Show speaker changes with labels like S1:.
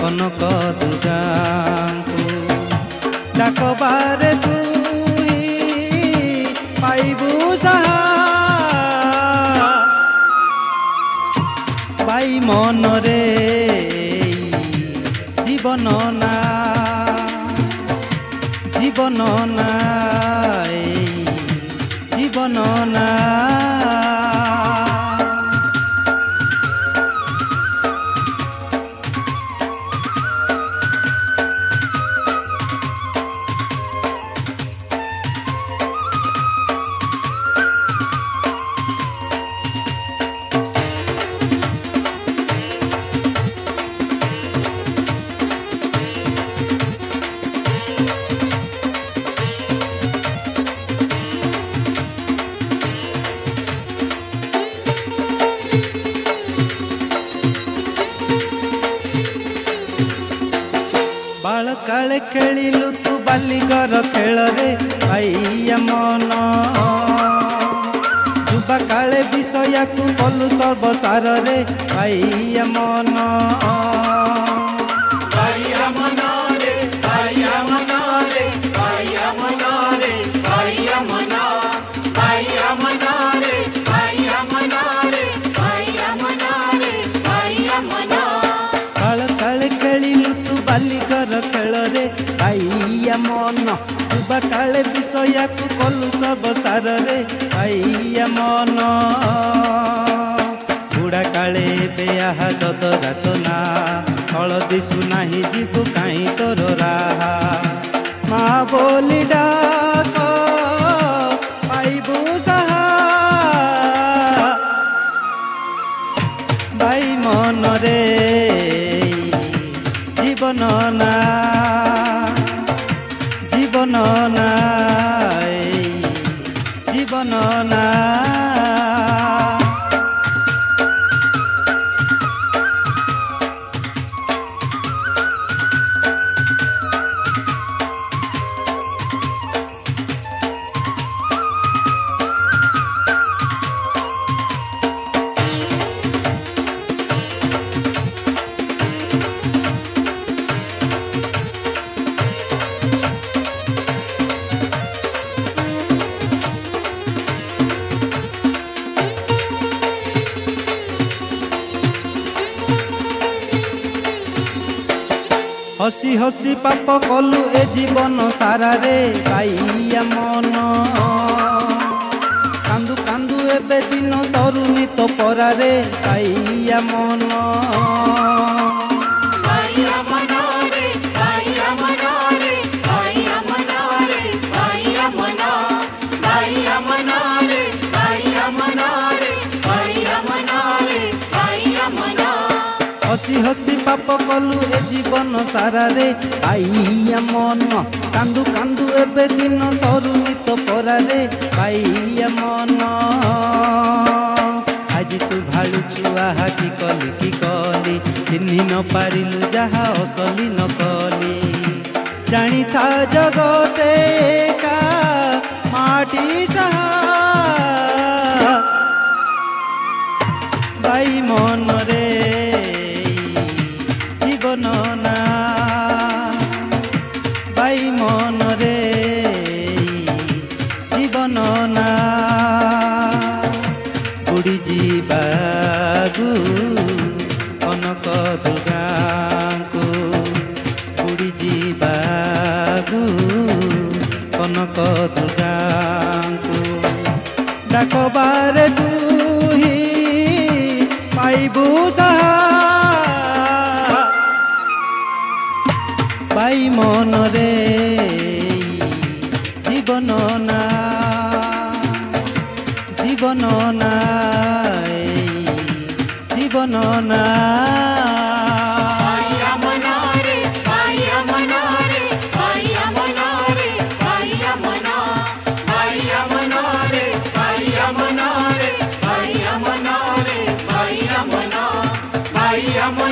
S1: कनक दुर्गांकु डाकबारे तुही पाइबु साहा बाई मन रे जीवन ना जीवन ना जीवन ना बाल काले खेलिलु तू बालिकर खेल रे आइया मन युवा काले विषया तू कलु सर्वसार रे आइया मन रे आइया मन रे आइया मन रे आइया मन आइया मन रे आइया मन रे आइया मन रे आइया मन बाल काले खेलिलु तू बालिकर खेल रे आइया मन युवा काले विषया को कलु सब सार रे आइया मन बुढ़ा काले बेहा ददरा तो ना फल दिशु नाही जीवु काई तोर राहा माँ बोली डाक पाइबु साहा बाई मन रे जीवन ना जीवन ना जीवन ना हसी हसी पाप कलु ए जीवन सारा रे आइया मन कांदु कांदु एबे दिन सरुनी तो परा रे आइया मन आइया मन रे आइया मन रे आइया मन रे आइया मन आइया मन रे आइया मन रे आइया मन रे आइया मन हसी हसी पाप कलु ए जीवन सारा रे आइया मन कांदु कांदु एबे दिन सरुनी तो परा रे आइया मन आज तू भालु छुआ की कली चिन्ही न पारिलु जहा असली न कली जानी था जगते का माटी साहा बाई मन रे जीवन ना बाई मन रे जीवन ना बुड़ी जीवागु कनक दुर्गांकु बुड़ी जीवागु कनक दुर्गांकु डाकबारे तुही पाइबु साहा बाई मन रे जीवन ना जीवन ना जीवन ना
S2: आइया मन रे आइया मन रे आइया मन रे आइया मन आइया मन रे आइया मन रे आइया मन रे आइया मन आइया मन